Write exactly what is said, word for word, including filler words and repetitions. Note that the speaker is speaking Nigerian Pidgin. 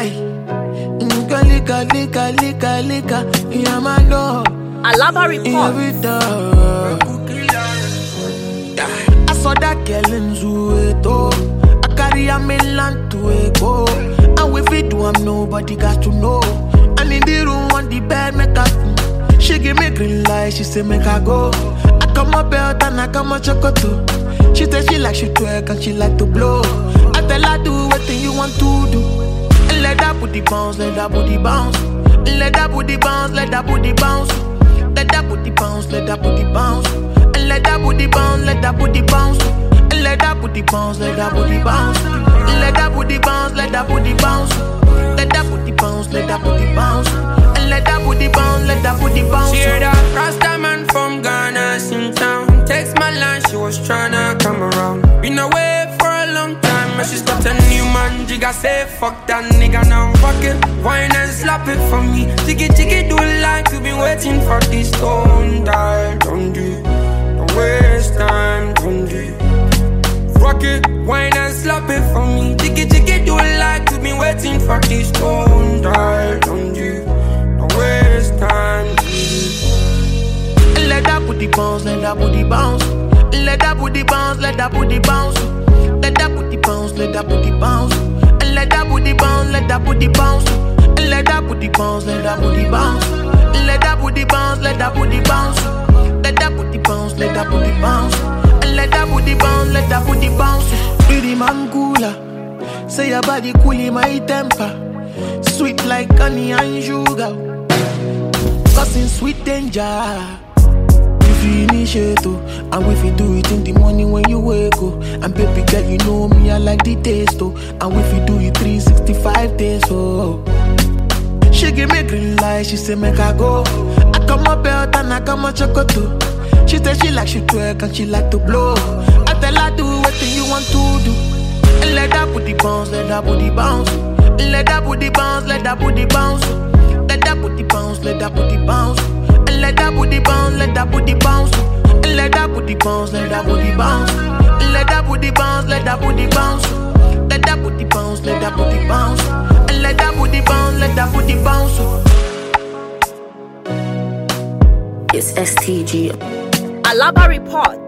die. Lika, lika, lika, lika, lika. Yeah, my love. Alaba report. I saw that girl in Zueto. I carry a mainland to Eko. And if it do, I'm nobody got to know. And in the room on the bed, make her. She give me green light, she say make her go. I come up belt and I come a chocolate. She say she like she twerk and she like to blow. I tell her do everything you want to do. And let that booty bounce, let that booty bounce. And let that booty bounce, let that booty bounce. Let that booty bounce, let that booty bounce. And let that booty bounce, let that booty bounce. And let that booty bounce, let that booty bounce. And let that booty bounce, let that booty bounce. Let that booty bounce, let that booty bounce. And let that booty bounce, let that booty bounce. She heard a Rasta man from Ghana in town. Text my line, she was tryna come around. Been away for a long time, and she stopped a new man. Jigga say fuck that nigga now. Fuck it, wine and slap it for me. Jiggy jiggy do like you been waiting for this stone die. Don't do, don't waste time, don't do. Rock it, wine and slap it for me. Jiggy jiggy do like you been waiting for this stone die. Don't do, don't waste time, don't do. Let that booty bounce, let that booty bounce. Let that booty bounce, let that booty bounce. Let that booty bounce, let that booty bounce. And let that booty bounce, let that booty bounce. And let that booty bounce, let that booty bounce. And let that booty bounce, let that booty bounce. Let that booty bounce, let that booty bounce. And let that booty bounce, let that booty bounce. Pretty man cooler. Say your body cool in my temper. Sweet like honey and sugar. Causing sweet danger. Finish too. And if you do it in the morning when you wake up. And baby girl, you know me, I like the taste too. And if you do it three sixty-five days, oh. She give me green light, she say make her go. I come up belt and I come a chocolate too. She say she like she twerk and she like to blow. I tell her do everything you want to do. And let that booty bounce, let that booty bounce. And let that booty bounce, let that booty bounce. Let that booty bounce, let that booty bounce. And let that booty bounce, let that booty bounce. And let that booty bounce, let that booty bounce. And let that booty bounce, let that booty bounce. Let that booty bounce, let that booty bounce. And let that booty bounce, let that booty bounce. It's S T G. Alaba report.